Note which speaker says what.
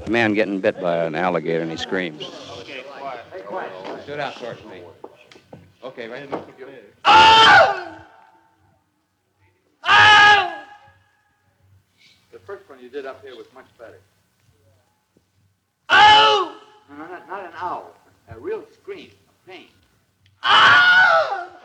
Speaker 1: A man getting bit by an alligator and he screams.
Speaker 2: Okay, quiet.
Speaker 3: Hey, quiet.
Speaker 1: Stood out towards me. Okay, right.
Speaker 3: The first one you did up here was much better.
Speaker 2: Oh!
Speaker 3: No, not an owl. A real scream of pain.
Speaker 2: Oh!